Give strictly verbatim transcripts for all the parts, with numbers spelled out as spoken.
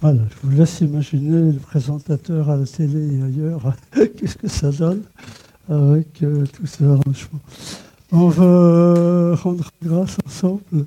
Voilà, je vous laisse imaginer le présentateur à la télé et ailleurs, qu'est-ce que ça donne avec euh, tous ces arrangements. On va rendre grâce ensemble.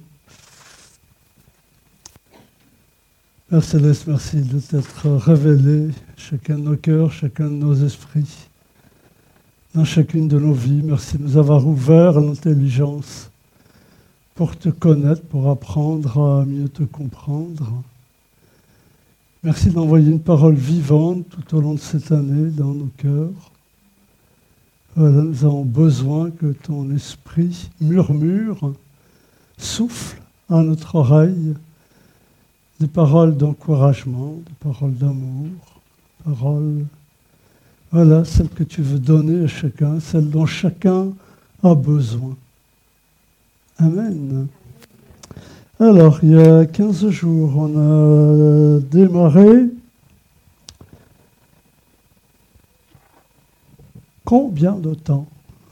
Père Céleste, merci de t'être révélé chacun de nos cœurs, chacun de nos esprits, dans chacune de nos vies. Merci de nous avoir ouvert l'intelligence pour te connaître, pour apprendre à mieux te comprendre. Merci d'envoyer une parole vivante tout au long de cette année dans nos cœurs. Voilà, nous avons besoin que ton esprit murmure, souffle à notre oreille des paroles d'encouragement, des paroles d'amour, paroles, voilà, celles que tu veux donner à chacun, celles dont chacun a besoin. Amen. Alors, il y a quinze jours, on a démarré. Combien de temps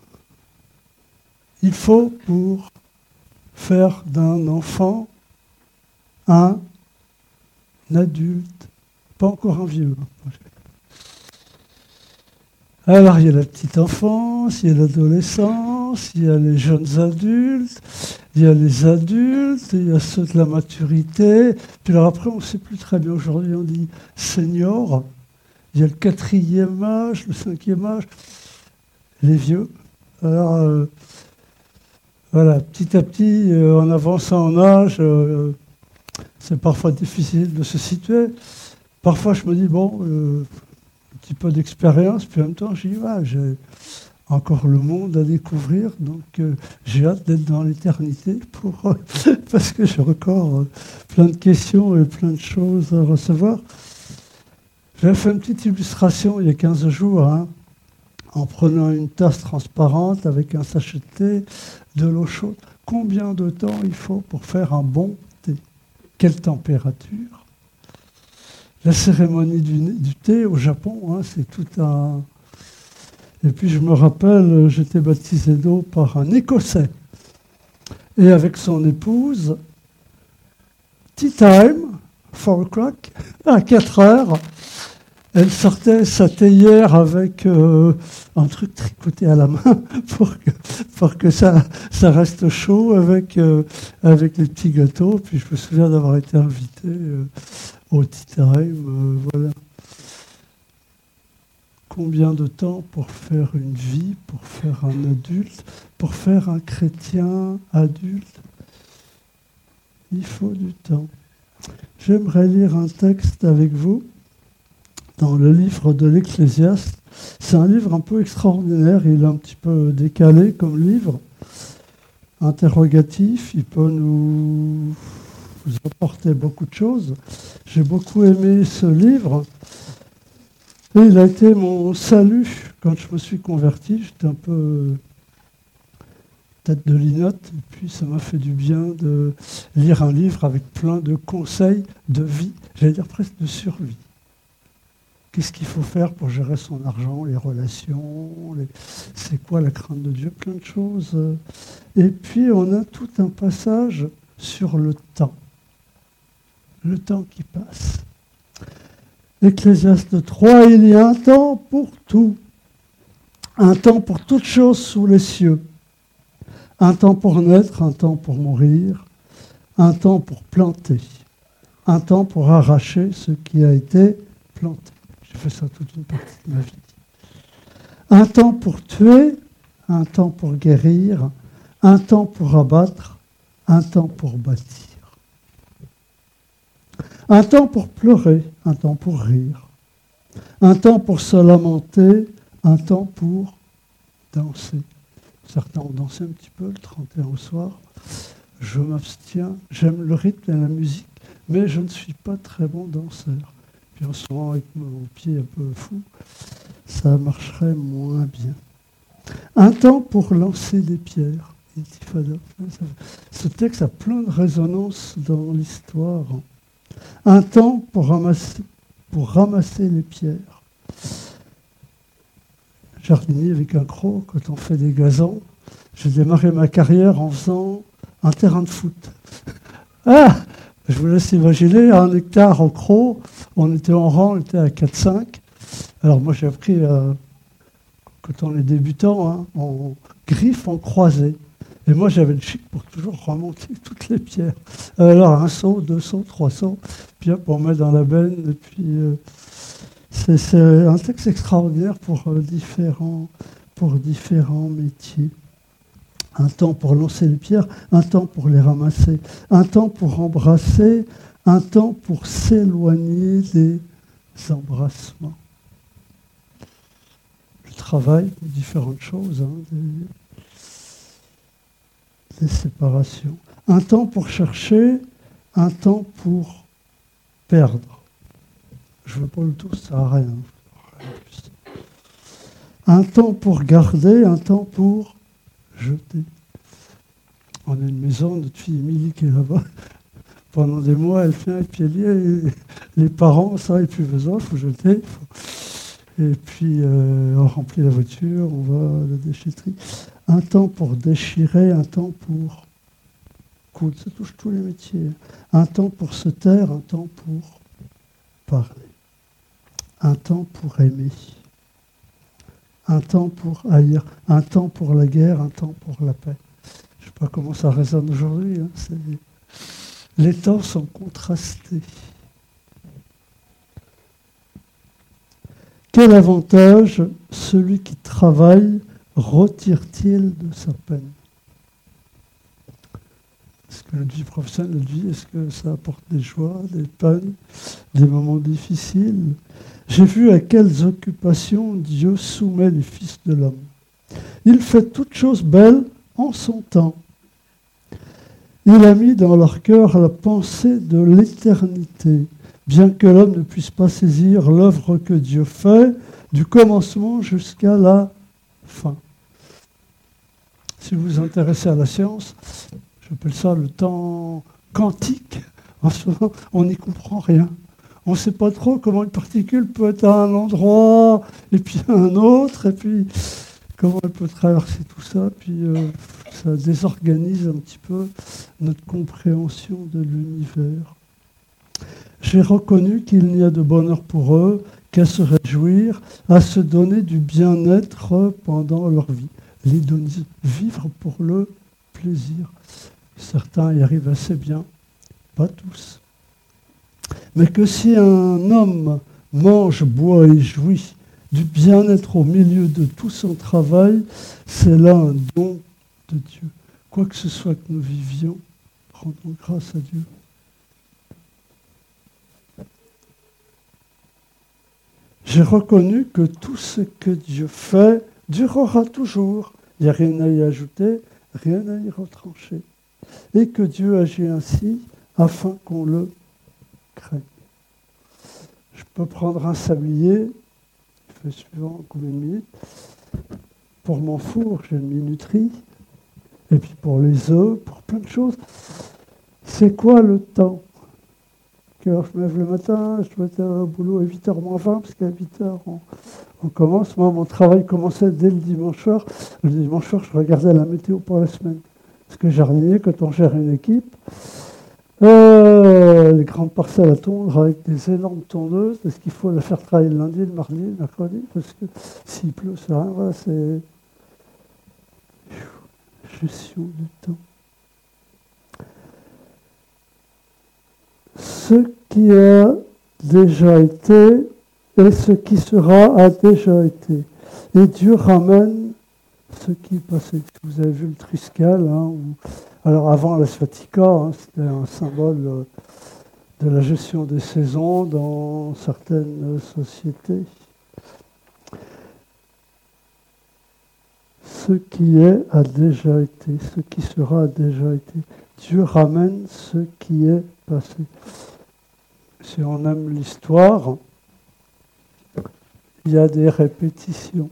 il faut pour faire d'un enfant un adulte, pas encore un vieux. Alors, il y a la petite enfance, il y a l'adolescence, il y a les jeunes adultes, il y a les adultes, il y a ceux de la maturité. Puis alors après, on ne sait plus très bien. Aujourd'hui, on dit senior. Il y a le quatrième âge, le cinquième âge, les vieux. Alors, euh, voilà, petit à petit, euh, en avançant en âge, euh, c'est parfois difficile de se situer. Parfois, je me dis, bon, euh, un petit peu d'expérience, puis en même temps, je dis, ouais, j'ai encore le monde à découvrir, donc euh, j'ai hâte d'être dans l'éternité pour, euh, parce que j'ai encore euh, plein de questions et plein de choses à recevoir. J'avais fait une petite illustration il y a quinze jours, hein, en prenant une tasse transparente avec un sachet de thé, de l'eau chaude. Combien de temps il faut pour faire un bon thé? Quelle température? La cérémonie du, du thé au Japon, hein, c'est tout un... Et puis je me rappelle, j'étais baptisé d'eau par un Écossais. Et avec son épouse, tea time, four o'clock, à quatre heures, elle sortait sa théière avec euh, un truc tricoté à la main pour que, pour que ça, ça reste chaud avec, euh, avec les petits gâteaux. Puis je me souviens d'avoir été invité euh, au tea time, euh, voilà. Combien de temps pour faire une vie, pour faire un adulte, pour faire un chrétien adulte? Il faut du temps. J'aimerais lire un texte avec vous dans le livre de l'Ecclésiaste. C'est un livre un peu extraordinaire, il est un petit peu décalé comme livre, interrogatif, il peut nous apporter beaucoup de choses. J'ai beaucoup aimé ce livre. Et il a été mon salut quand je me suis converti. J'étais un peu tête de linotte, et puis ça m'a fait du bien de lire un livre avec plein de conseils de vie, j'allais dire presque de survie. Qu'est-ce qu'il faut faire pour gérer son argent, les relations, les... c'est quoi la crainte de Dieu, plein de choses. Et puis on a tout un passage sur le temps, le temps qui passe. Ecclésiaste trois, il y a un temps pour tout, un temps pour toutes choses sous les cieux, un temps pour naître, un temps pour mourir, un temps pour planter, un temps pour arracher ce qui a été planté. J'ai fait ça toute une partie de ma vie. Un temps pour tuer, un temps pour guérir, un temps pour abattre, un temps pour bâtir. Un temps pour pleurer, un temps pour rire. Un temps pour se lamenter, un temps pour danser. Certains ont dansé un petit peu le trente et un au soir. Je m'abstiens, j'aime le rythme et la musique, mais je ne suis pas très bon danseur. Puis en ce moment, avec mon pied un peu fou, ça marcherait moins bien. Un temps pour lancer des pierres. Ce texte a plein de résonances dans l'histoire. Un temps pour ramasser, pour ramasser les pierres. Jardinier avec un croc, quand on fait des gazons, j'ai démarré ma carrière en faisant un terrain de foot. Ah, Je vous laisse imaginer, à un hectare en Cros, on était en rang, on était à quatre cinq. Alors moi j'ai appris, euh, quand on est débutant, hein, on griffe en croisée. Et moi j'avais le chic pour toujours remonter toutes les pierres. Alors un saut, deux sauts, trois sauts, puis hop, on met dans la benne. Et puis euh, c'est, c'est un texte extraordinaire pour, euh, différents, pour différents métiers. Un temps pour lancer les pierres, un temps pour les ramasser, un temps pour embrasser, un temps pour s'éloigner des embrassements. Le travail, différentes choses, hein, des, des séparations. Un temps pour chercher, un temps pour perdre. Je ne veux pas le tout, ça n'a rien. Un temps pour garder, un temps pour jeter. On a une maison, notre fille Émilie qui est là-bas. Pendant des mois, elle vient et puis elle dit eh, les parents, ça n'est plus besoin, il faut jeter. Faut... Et puis euh, on remplit la voiture, on va à la déchetterie. Un temps pour déchirer, un temps pour coudre. Ça touche tous les métiers. Un temps pour se taire, un temps pour parler. Un temps pour aimer. Un temps pour haïr, un temps pour la guerre, un temps pour la paix. Je ne sais pas comment ça résonne aujourd'hui. Hein. C'est... Les temps sont contrastés. Quel avantage celui qui travaille retire-t-il de sa peine? Est-ce que notre vie professionnelle, notre vie, est-ce que ça apporte des joies, des peines, des moments difficiles? J'ai vu à quelles occupations Dieu soumet les fils de l'homme. Il fait toutes choses belles en son temps. Il a mis dans leur cœur la pensée de l'éternité, bien que l'homme ne puisse pas saisir l'œuvre que Dieu fait, du commencement jusqu'à la fin. Si vous vous intéressez à la science, j'appelle ça le temps quantique. En ce moment, on n'y comprend rien. On ne sait pas trop comment une particule peut être à un endroit, et puis à un autre, et puis comment elle peut traverser tout ça, puis euh, ça désorganise un petit peu notre compréhension de l'univers. J'ai reconnu qu'il n'y a de bonheur pour eux qu'à se réjouir, à se donner du bien-être pendant leur vie. Les donner, vivre pour le plaisir. Certains y arrivent assez bien, pas tous. Mais que si un homme mange, boit et jouit du bien-être au milieu de tout son travail, c'est là un don de Dieu. Quoi que ce soit que nous vivions, rendons grâce à Dieu. J'ai reconnu que tout ce que Dieu fait durera toujours. Il n'y a rien à y ajouter, rien à y retrancher. Et que Dieu agit ainsi afin qu'on le craigne. Je peux prendre un sablier, je fais suivant combien de minutes. Pour mon four, j'ai une minuterie. Et puis pour les œufs, pour plein de choses. C'est quoi le temps? Alors, je me lève le matin, je dois être au boulot à huit heures moins vingt, parce qu'à huit heures, on, on commence. Moi, mon travail commençait dès le dimanche soir. Le dimanche soir, je regardais la météo pour la semaine. Parce que jardinier, quand on gère une équipe, euh, les grandes parcelles à tondre avec des énormes tondeuses, est-ce qu'il faut la faire travailler le lundi, le mardi, le mercredi? Parce que s'il pleut, ça rien, voilà, c'est gestion du temps. Ce qui a déjà été et ce qui sera a déjà été. Et Dieu ramène ce qui est passé. Vous avez vu le Triscal, hein, où, alors avant la Svatika, hein, c'était un symbole de la gestion des saisons dans certaines sociétés. Ce qui est a déjà été, ce qui sera a déjà été. Dieu ramène ce qui est passé. Si on aime l'histoire, il y a des répétitions.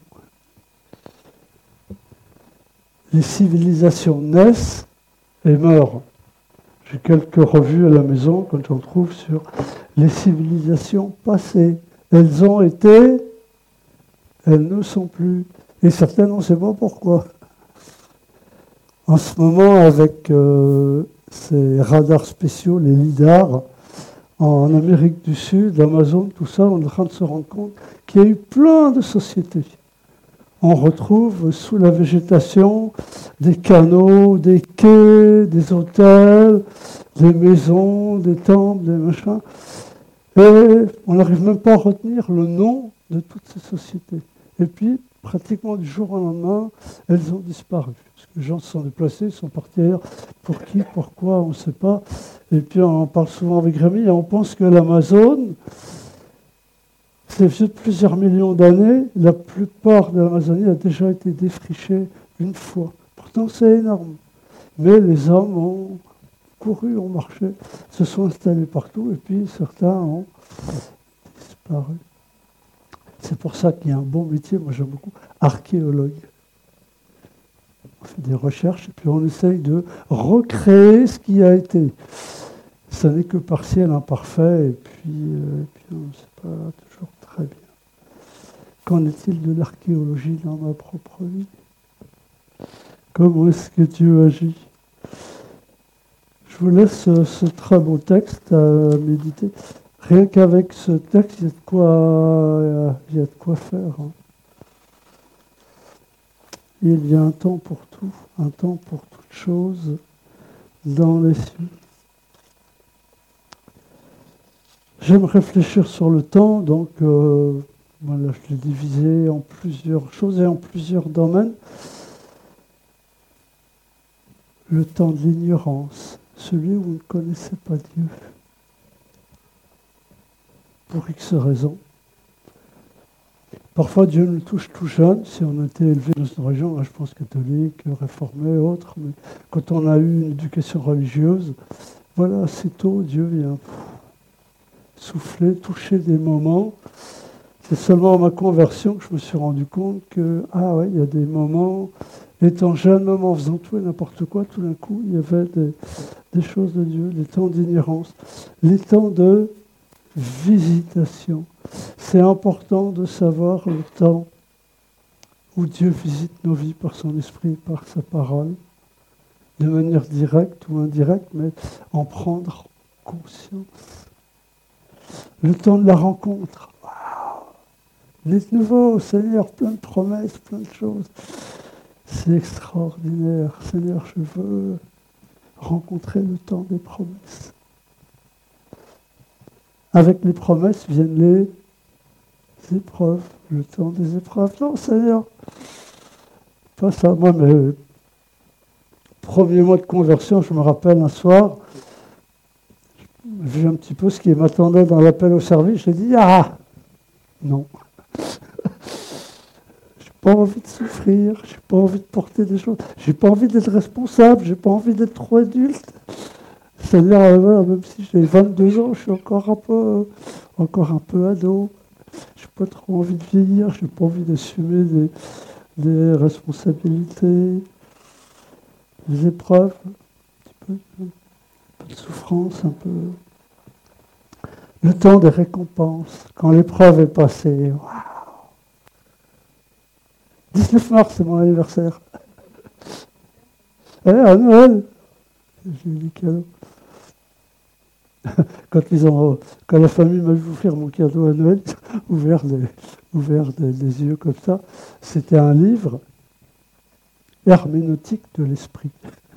Les civilisations naissent et meurent. J'ai quelques revues à la maison quand j'en trouve sur les civilisations passées. Elles ont été, elles ne sont plus. Et certaines, on ne sait pas pourquoi. En ce moment, avec euh, ces radars spéciaux, les lidars, en Amérique du Sud, l'Amazon, tout ça, on est en train de se rendre compte qu'il y a eu plein de sociétés. On retrouve sous la végétation des canaux, des quais, des hôtels, des maisons, des temples, des machins. Et on n'arrive même pas à retenir le nom de toutes ces sociétés. Et puis, pratiquement du jour au lendemain, elles ont disparu. Parce que les gens se sont déplacés, ils sont partis ailleurs. Pour qui, pourquoi, on ne sait pas. Et puis, on en parle souvent avec Rémi, et on pense que l'Amazone, c'est vieux de plusieurs millions d'années. La plupart de l'Amazonie a déjà été défrichée une fois. Pourtant, c'est énorme. Mais les hommes ont couru, ont marché, se sont installés partout, et puis certains ont disparu. C'est pour ça qu'il y a un bon métier, moi j'aime beaucoup, archéologue. On fait des recherches, et puis on essaye de recréer ce qui a été. Ça n'est que partiel, imparfait, et puis, euh, et puis on ne sait pas toujours très bien. Qu'en est-il de l'archéologie dans ma propre vie? Comment est-ce que Dieu agit? Je vous laisse ce, ce très beau texte à méditer. Rien qu'avec ce texte, il y a de quoi, il y a de quoi faire. Hein. Il y a un temps pour tout, un temps pour toute chose dans les cieux. J'aime réfléchir sur le temps, donc euh, voilà, je l'ai divisé en plusieurs choses et en plusieurs domaines. Le temps de l'ignorance, celui où vous ne connaissez pas Dieu, pour X raisons. Parfois, Dieu nous touche tout jeune, si on a été élevé dans une région, là, je pense catholique, réformée, autre, mais quand on a eu une éducation religieuse, voilà, assez tôt, Dieu vient souffler, toucher des moments. C'est seulement à ma conversion que je me suis rendu compte que, ah ouais, il y a des moments, étant jeune, même en faisant tout et n'importe quoi, tout d'un coup, il y avait des, des choses de Dieu, des temps d'ignorance, les temps de visitation. C'est important de savoir le temps où Dieu visite nos vies par son esprit, par sa parole, de manière directe ou indirecte, mais en prendre conscience. Le temps de la rencontre. Waouh! Les nouveaux, Seigneur, plein de promesses, plein de choses. C'est extraordinaire. Seigneur, je veux rencontrer le temps des promesses. Avec les promesses viennent les épreuves, le temps des épreuves. Non, Seigneur, pas ça. Moi, mes premiers mois de conversion, je me rappelle un soir, j'ai vu un petit peu ce qui m'attendait dans l'appel au service. J'ai dit, ah, non. J'ai pas envie de souffrir, j'ai pas envie de porter des choses, j'ai pas envie d'être responsable, j'ai pas envie d'être trop adulte. C'est-à-dire, même si j'ai vingt-deux ans, je suis encore un peu, encore un peu ado. Je n'ai pas trop envie de vieillir, je n'ai pas envie d'assumer des, des responsabilités, des épreuves, un petit peu, un peu de souffrance, un peu. Le temps des récompenses, quand l'épreuve est passée. Waouh! dix-neuf mars, c'est mon anniversaire. Eh, à Noël, j'ai eu des cadeaux. Quand, ils ont, quand la famille m'a vu offrir mon cadeau à Noël, ouvert, les, ouvert des, des yeux comme ça, c'était un livre herméneutique de l'esprit.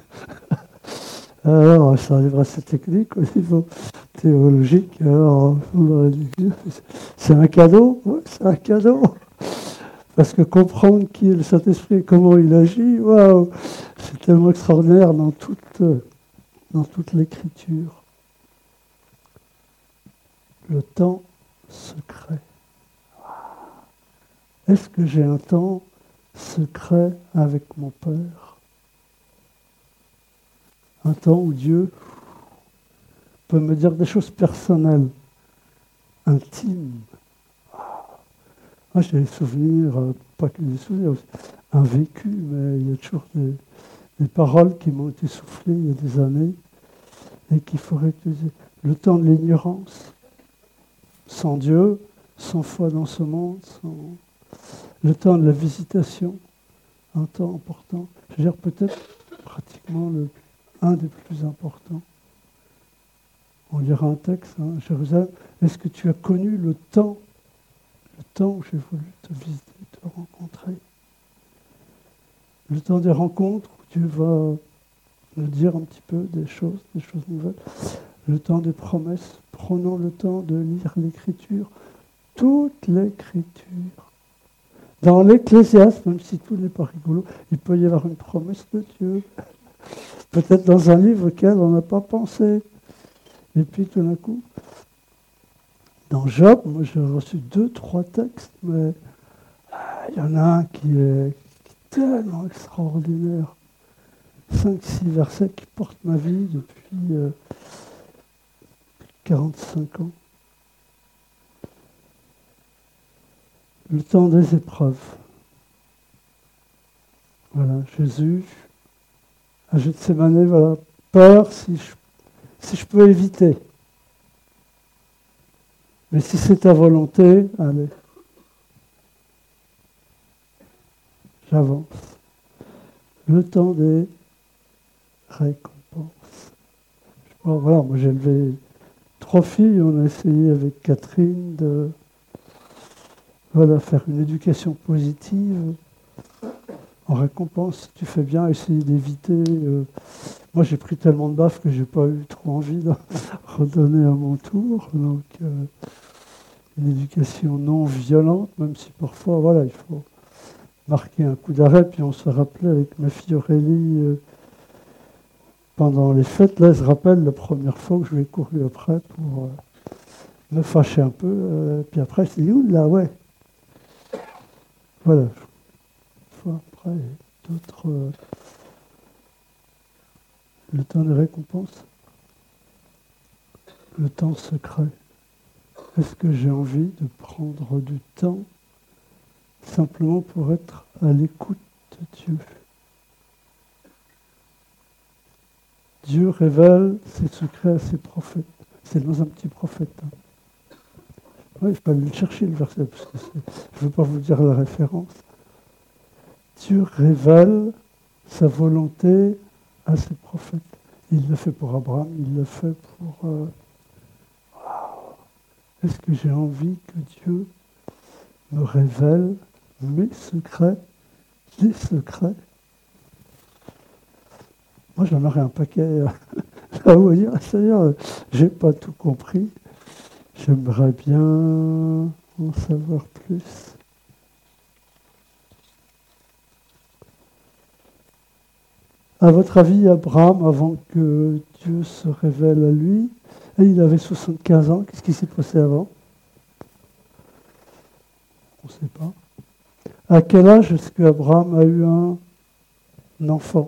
Alors, c'est un livre assez technique au niveau théologique. Alors, c'est un cadeau? Oui, c'est un cadeau. Parce que comprendre qui est le Saint-Esprit et comment il agit, waouh, c'est tellement extraordinaire dans toute, dans toute l'Écriture. Le temps secret. Est-ce que j'ai un temps secret avec mon Père? Un temps où Dieu peut me dire des choses personnelles, intimes. Moi, j'ai des souvenirs, pas que des souvenirs, aussi, un vécu, mais il y a toujours des, des paroles qui m'ont été soufflées il y a des années et qu'il faudrait utiliser. Le temps de l'ignorance. Sans Dieu, sans foi dans ce monde, sans le temps de la visitation, un temps important. Je veux dire, peut-être pratiquement le, un des plus importants. On lira un texte, hein, Jérusalem, est-ce que tu as connu le temps, le temps où j'ai voulu te visiter, te rencontrer? Le temps des rencontres où Dieu va nous dire un petit peu des choses, des choses nouvelles. Le temps des promesses. Prenons le temps de lire l'Écriture, toute l'Écriture. Dans l'Ecclésiaste, même si tout n'est pas rigolo, il peut y avoir une promesse de Dieu. Peut-être dans un livre auquel on n'a pas pensé. Et puis tout d'un coup, dans Job, moi j'ai reçu deux, trois textes, mais ah, il y en a un qui est, qui est tellement extraordinaire. Cinq, six versets qui portent ma vie depuis euh, quarante-cinq ans. Le temps des épreuves. Voilà, Jésus, à Gethsémane, voilà, peur si je, si je peux éviter. Mais si c'est ta volonté, allez. J'avance. Le temps des récompenses. Bon, voilà, moi j'ai élevé trois filles, on a essayé avec Catherine de voilà, faire une éducation positive. En récompense, si tu fais bien, essayer d'éviter. Euh, moi j'ai pris tellement de baffes que j'ai pas eu trop envie de redonner à mon tour. Donc euh, une éducation non violente, même si parfois, voilà, il faut marquer un coup d'arrêt. Puis on se rappelait avec ma fille Aurélie, euh, pendant les fêtes, là, elle se rappelle la première fois que je lui ai couru après pour euh, me fâcher un peu. Euh, puis après, je me suis dit, ouh là, ouais. Voilà. Une fois après, d'autres. Euh, le temps des récompenses. Le temps secret. Est-ce que j'ai envie de prendre du temps simplement pour être à l'écoute de Dieu? Dieu révèle ses secrets à ses prophètes. C'est dans un petit prophète. Hein. Ouais, il faut aller le chercher le verset, parce que je ne veux pas vous dire la référence. Dieu révèle sa volonté à ses prophètes. Il l'a fait pour Abraham, il l'a fait pour... Euh... Wow. Est-ce que j'ai envie que Dieu me révèle mes secrets, des secrets? Moi, j'en aurais un paquet là où dire, Seigneur, j'ai pas tout compris. J'aimerais bien en savoir plus. À votre avis, Abraham, avant que Dieu se révèle à lui, il avait soixante-quinze ans. Qu'est-ce qui s'est passé avant? On ne sait pas. À quel âge est-ce qu'Abraham a eu un, un enfant?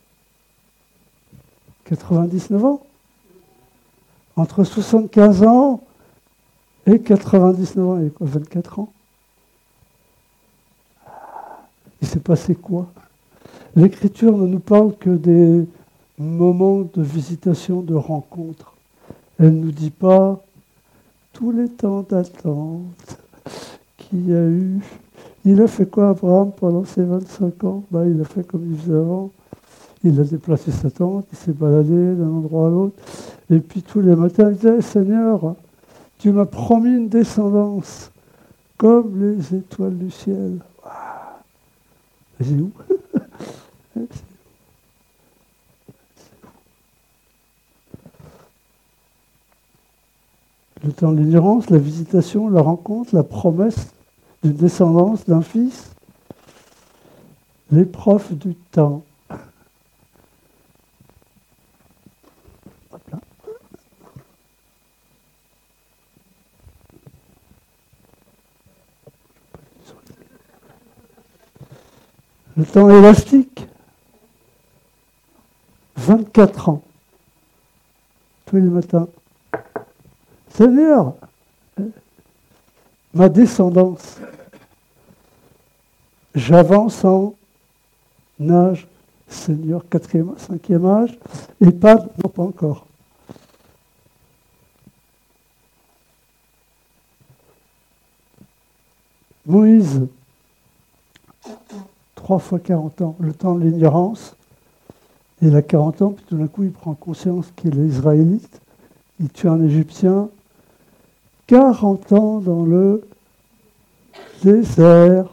quatre-vingt-dix-neuf ans? Entre soixante-quinze ans et quatre-vingt-dix-neuf ans, il y a quoi, vingt-quatre ans? Il s'est passé quoi? L'Écriture ne nous parle que des moments de visitation, de rencontre. Elle ne nous dit pas tous les temps d'attente qu'il y a eu. Il a fait quoi, Abraham, pendant ses vingt-cinq ans? Ben, il a fait comme il faisait avant. Il a déplacé sa tente, il s'est baladé d'un endroit à l'autre. Et puis tous les matins, il disait, Seigneur, tu m'as promis une descendance, comme les étoiles du ciel. C'est où? Le temps de l'ignorance, la visitation, la rencontre, la promesse d'une descendance, d'un fils. L'épreuve du temps. Le temps élastique. vingt-quatre ans. Tous les matins. Seigneur, ma descendance. J'avance en âge, Seigneur, quatrième, cinquième âge, et pas, non pas encore. Moïse, trois fois quarante ans, le temps de l'ignorance, Il a quarante ans, puis tout d'un coup, il prend conscience qu'il est israélite. Il tue un Égyptien. quarante ans dans le désert,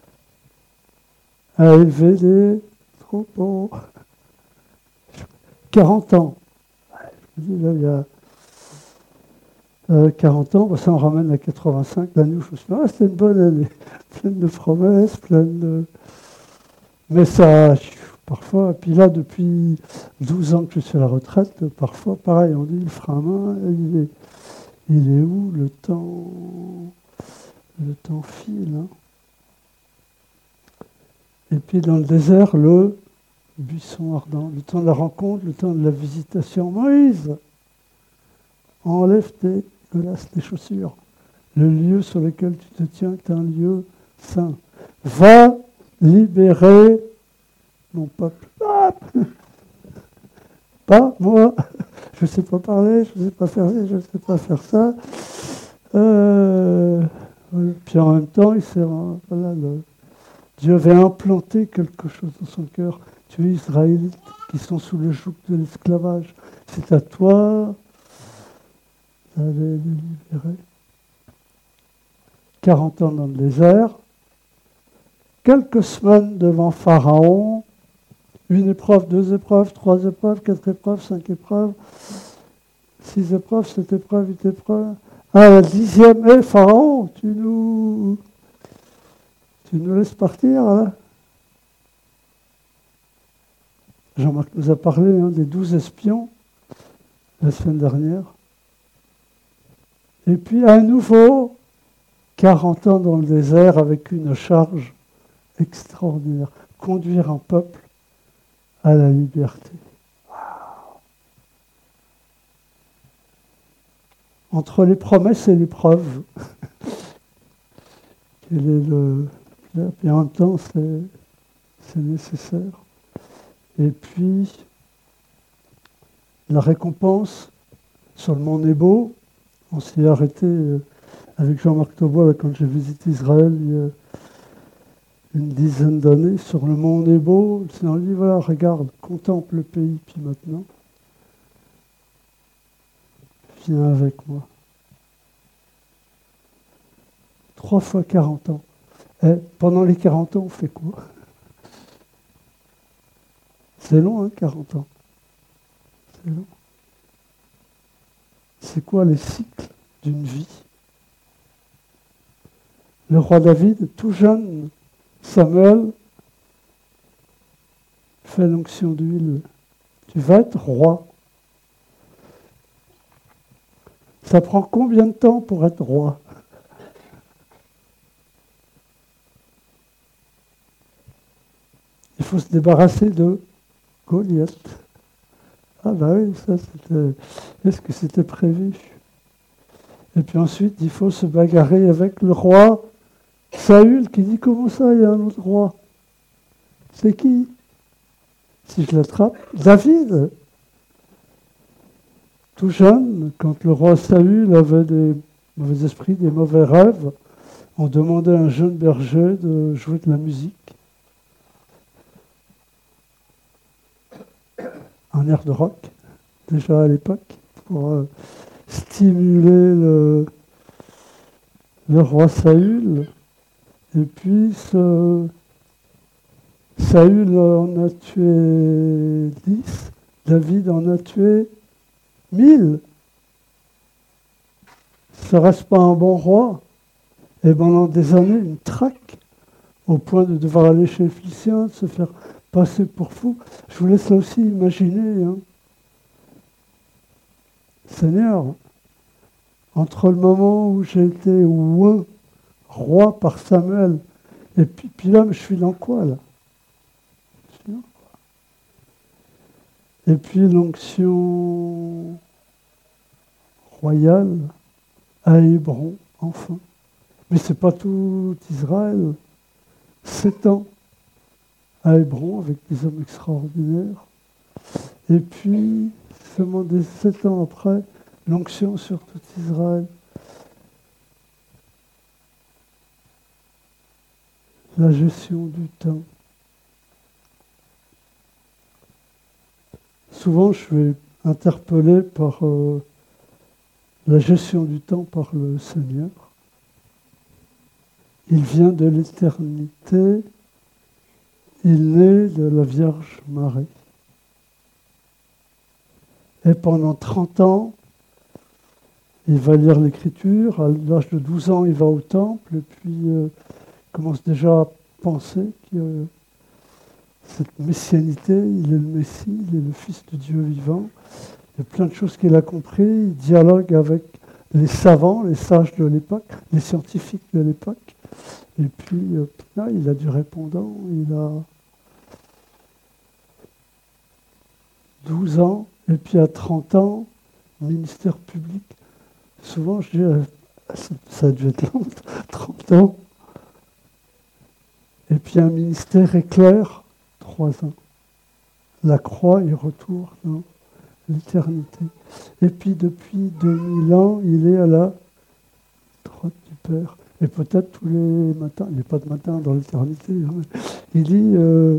à élever des troupeaux. quarante ans. Je me dis, là, il y a euh, quarante ans, ça en ramène à quatre-vingt-cinq. L'année où je me suis dit, ah, c'était une bonne année. Pleine de promesses, pleine de... Mais ça, parfois, puis là, depuis douze ans que je suis à la retraite, parfois, pareil, on dit, le frein à main, il est, il est où le temps? Le temps file. Hein. Et puis dans le désert, le buisson ardent, le temps de la rencontre, le temps de la visitation. Moïse, enlève tes glaces, tes chaussures. Le lieu sur lequel tu te tiens est un lieu saint. Va libérer mon peuple. Ah pas moi. Je ne sais pas parler, je ne sais pas faire ça, je ne sais pas faire ça. Euh, puis en même temps, il s'est, voilà, le, Dieu avait implanté quelque chose dans son cœur. Tu es Israélites qui sont sous le joug de l'esclavage. C'est à toi d'aller les libérer. quarante ans dans le désert, quelques semaines devant Pharaon, une épreuve, deux épreuves, trois épreuves, quatre épreuves, cinq épreuves, six épreuves, sept épreuves, huit épreuves. À la dixième, hé, Pharaon, tu nous, tu nous laisses partir, là? Jean-Marc nous a parlé hein, des douze espions la semaine dernière. Et puis à nouveau, quarante ans dans le désert avec une charge extraordinaire. Conduire un peuple à la liberté. Wow. Entre les promesses et l'épreuve, quel est le... Et en même temps, c'est, c'est nécessaire. Et puis, la récompense sur le mont Nebo, on s'y est arrêté avec Jean-Marc Taubois quand j'ai visité Israël il y a une dizaine d'années, sur le mont Nebo. Le Seigneur dit, voilà, regarde, contemple le pays, puis maintenant, viens avec moi. Trois fois quarante ans. Et pendant les quarante ans, on fait quoi? C'est long, hein, quarante ans. C'est long. C'est quoi les cycles d'une vie? Le roi David, tout jeune, Samuel, fait l'onction d'huile. Tu vas être roi. Ça prend combien de temps pour être roi? Il faut se débarrasser de Goliath. Ah bah oui, ça c'était... Est-ce que c'était prévu? Et puis ensuite, il faut se bagarrer avec le roi Saül qui dit, comment ça, il y a un autre roi? C'est qui? Si je l'attrape, David. Tout jeune, quand le roi Saül avait des mauvais esprits, des mauvais rêves, on demandait à un jeune berger de jouer de la musique. Un air de rock, déjà à l'époque, pour euh, stimuler le, le roi Saül. Et puis, ce, Saül en a tué dix, David en a tué mille. Ça reste pas un bon roi. Et pendant des années, une traque, au point de devoir aller chez les Philistins, de se faire passer pour fou. Je vous laisse là aussi imaginer. Hein. Seigneur, entre le moment où j'ai été ouin, roi par Samuel, et puis, puis là, je suis dans quoi, là? Je suis dans quoi? Et puis l'onction royale à Hébron, enfin. Mais c'est pas tout Israël. Sept ans à Hébron avec des hommes extraordinaires. Et puis, seulement des sept ans après, l'onction sur tout Israël. La gestion du temps. souvent, je suis interpellé par euh, la gestion du temps par le Seigneur. Il vient de l'éternité, il naît de la Vierge Marie. Et pendant trente ans, il va lire l'Écriture. À l'âge de douze ans, il va au temple et puis euh, commence déjà à penser que euh, cette messianité, il est le Messie, il est le Fils de Dieu vivant. Il y a plein de choses qu'il a compris. Il dialogue avec les savants, les sages de l'époque, les scientifiques de l'époque. Et puis, euh, là, il a du répondant. Il a douze ans. Et puis, à trente ans, ministère public. Souvent, je dis, euh, ça, ça a dû être long, trente ans. Et puis, un ministère éclair, trois ans. La croix, il retourne dans l'éternité. Et puis, depuis deux mille ans, il est à la droite du Père. Et peut-être tous les matins, il n'y a pas de matin dans l'éternité, hein. Il dit, euh,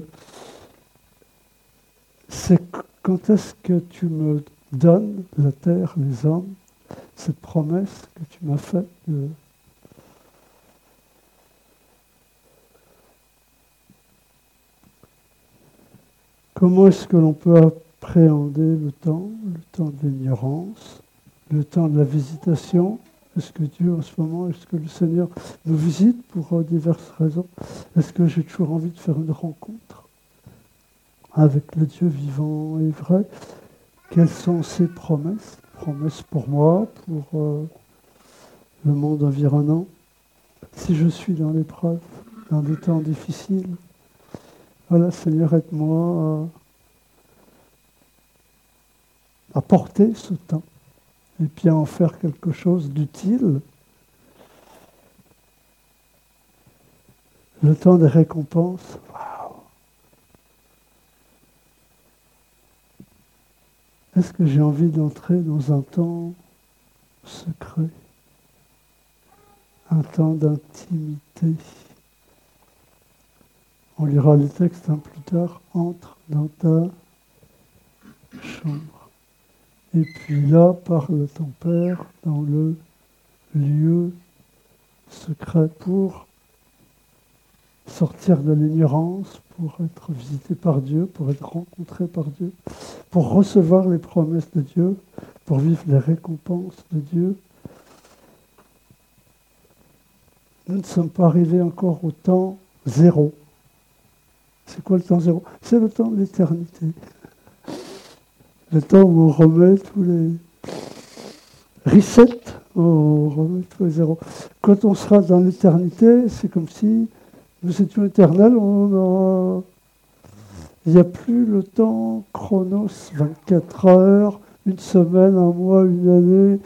c'est quand est-ce que tu me donnes la terre, les hommes, cette promesse que tu m'as faite de... Comment est-ce que l'on peut appréhender le temps, le temps de l'ignorance, le temps de la visitation? Est-ce que Dieu, en ce moment, est-ce que le Seigneur nous visite pour diverses raisons? Est-ce que j'ai toujours envie de faire une rencontre avec le Dieu vivant et vrai? Quelles sont ses promesses? Promesses pour moi, pour euh, le monde environnant. Si je suis dans l'épreuve, dans des temps difficiles, voilà, Seigneur, aide-moi à, à porter ce temps et puis à en faire quelque chose d'utile. Le temps des récompenses. Waouh! Est-ce que j'ai envie d'entrer dans un temps secret? Un temps d'intimité? On lira les textes un plus tard. Entre dans ta chambre. Et puis là, parle ton Père dans le lieu secret pour sortir de l'ignorance, pour être visité par Dieu, pour être rencontré par Dieu, pour recevoir les promesses de Dieu, pour vivre les récompenses de Dieu. Nous ne sommes pas arrivés encore au temps zéro. C'est quoi le temps zéro? C'est le temps de l'éternité. Le temps où on remet tous les resets, on remet tous les zéros. Quand on sera dans l'éternité, c'est comme si nous étions éternels. On a... Il n'y a plus le temps chronos, vingt-quatre heures, une semaine, un mois, une année,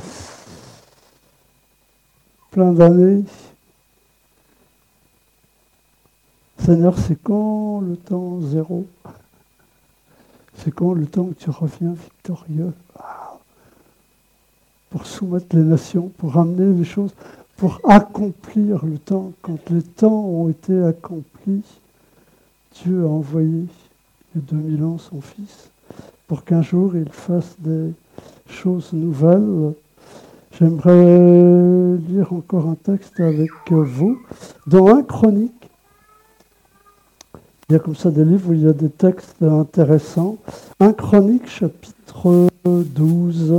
plein d'années. Seigneur, c'est quand le temps zéro? C'est quand le temps où tu reviens victorieux pour soumettre les nations, pour ramener les choses, pour accomplir le temps. Quand les temps ont été accomplis, Dieu a envoyé il y a deux mille ans son Fils pour qu'un jour il fasse des choses nouvelles. J'aimerais lire encore un texte avec vous. Dans un Chronique, il y a comme ça des livres où il y a des textes intéressants. un Chronique, chapitre douze.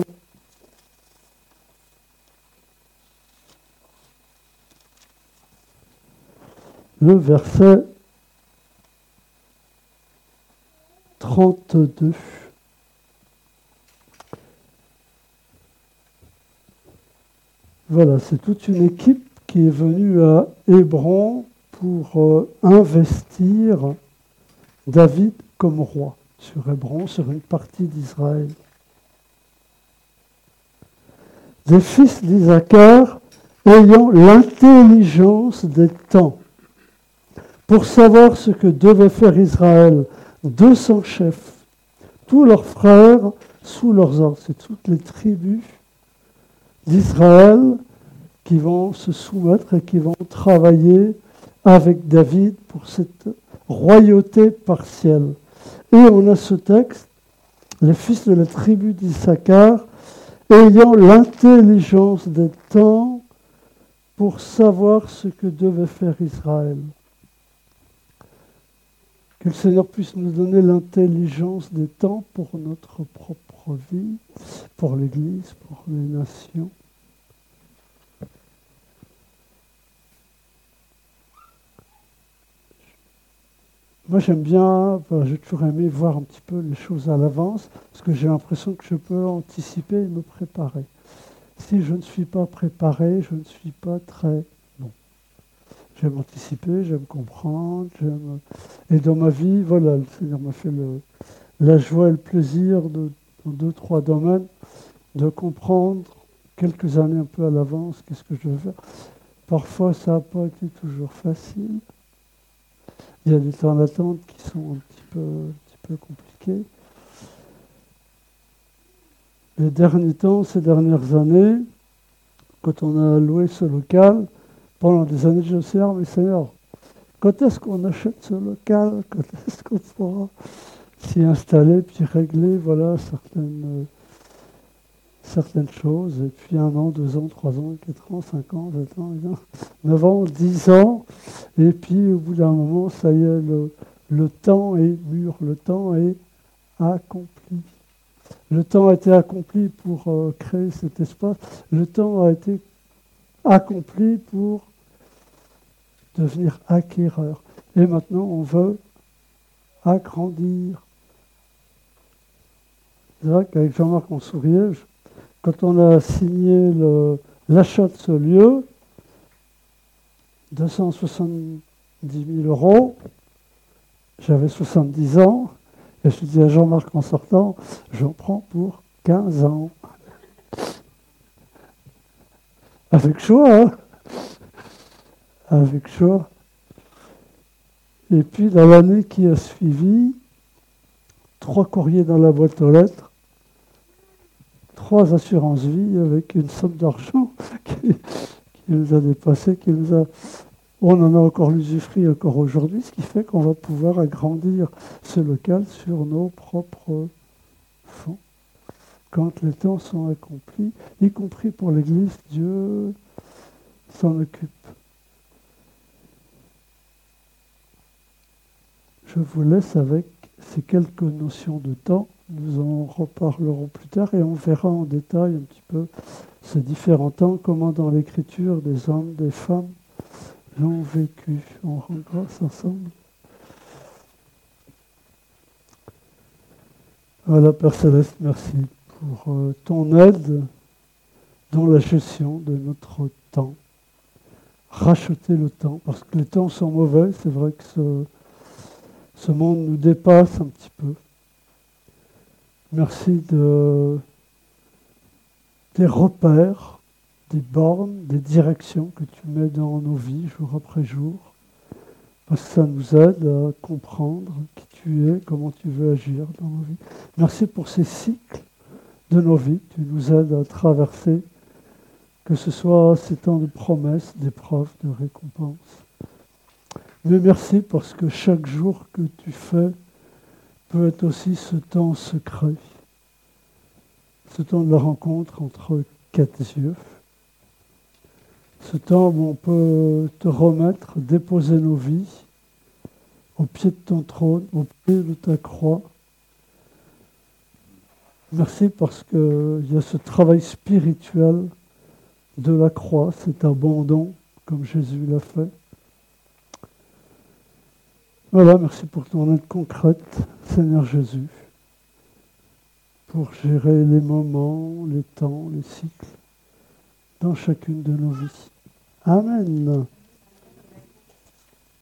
Le verset trente-deux. Voilà, c'est toute une équipe qui est venue à Hébron pour euh, investir David comme roi sur Hébron, sur une partie d'Israël. Des fils d'Isaacar ayant l'intelligence des temps, pour savoir ce que devait faire Israël, deux cents chefs, tous leurs frères sous leurs ordres. C'est toutes les tribus d'Israël qui vont se soumettre et qui vont travailler avec David pour cette royauté partielle. Et on a ce texte les fils de la tribu d'Issachar, ayant l'intelligence des temps pour savoir ce que devait faire Israël. Que le Seigneur puisse nous donner l'intelligence des temps pour notre propre vie, pour l'Église, pour les nations. Moi, j'aime bien, enfin, j'ai toujours aimé voir un petit peu les choses à l'avance, parce que j'ai l'impression que je peux anticiper et me préparer. Si je ne suis pas préparé, je ne suis pas très bon. J'aime anticiper, j'aime comprendre, j'aime... Et dans ma vie, voilà, le Seigneur m'a fait le, la joie et le plaisir de, dans deux, trois domaines, de comprendre quelques années un peu à l'avance qu'est-ce que je veux faire. Parfois, ça n'a pas été toujours facile. Il y a des temps d'attente qui sont un petit peu, un petit peu compliqués. Les derniers temps, ces dernières années, quand on a loué ce local, pendant des années, je me suis dit, mais Seigneur, quand est-ce qu'on achète ce local? Quand est-ce qu'on pourra s'y installer, puis régler voilà, certaines, euh, certaines choses? Et puis un an, deux ans, trois ans, quatre ans, cinq ans, sept ans, huit ans, neuf ans, dix ans. Et puis au bout d'un moment, ça y est, le, le temps est mûr, le temps est accompli. Le temps a été accompli pour euh, créer cet espace. Le temps a été accompli pour devenir acquéreur. Et maintenant, on veut agrandir. C'est vrai qu'avec Jean-Marc, on souriait. Quand on a signé le, l'achat de ce lieu, deux cent soixante-dix mille euros, j'avais soixante-dix ans, et je dis à Jean-Marc en sortant, j'en prends pour quinze ans. Avec choix, hein, avec choix. Et puis, dans l'année qui a suivi, trois courriers dans la boîte aux lettres, trois assurances vie avec une somme d'argent qui, qui nous a dépassé, qui nous a... On en a encore l'usufruit encore aujourd'hui, ce qui fait qu'on va pouvoir agrandir ce local sur nos propres fonds. Quand les temps sont accomplis, y compris pour l'Église, Dieu s'en occupe. Je vous laisse avec ces quelques notions de temps. Nous en reparlerons plus tard et on verra en détail un petit peu ces différents temps, comment dans l'Écriture des hommes, des femmes l'ont vécu. On rend grâce ensemble. Voilà, Père Céleste, merci pour euh, ton aide dans la gestion de notre temps. Racheter le temps, parce que les temps sont mauvais. C'est vrai que ce, ce monde nous dépasse un petit peu. Merci de, des repères, des bornes, des directions que tu mets dans nos vies jour après jour, parce que ça nous aide à comprendre qui tu es, comment tu veux agir dans nos vies. Merci pour ces cycles de nos vies que tu nous aides à traverser, que ce soit ces temps de promesses, d'épreuves, de récompenses. Mais merci parce que chaque jour que tu fais peut être aussi ce temps secret, ce temps de la rencontre entre quatre yeux, ce temps où on peut te remettre, déposer nos vies au pied de ton trône, au pied de ta croix. Merci parce qu'il y a ce travail spirituel de la croix, cet abandon, comme Jésus l'a fait. Voilà, merci pour ton aide concrète, Seigneur Jésus, pour gérer les moments, les temps, les cycles, dans chacune de nos vies. Amen.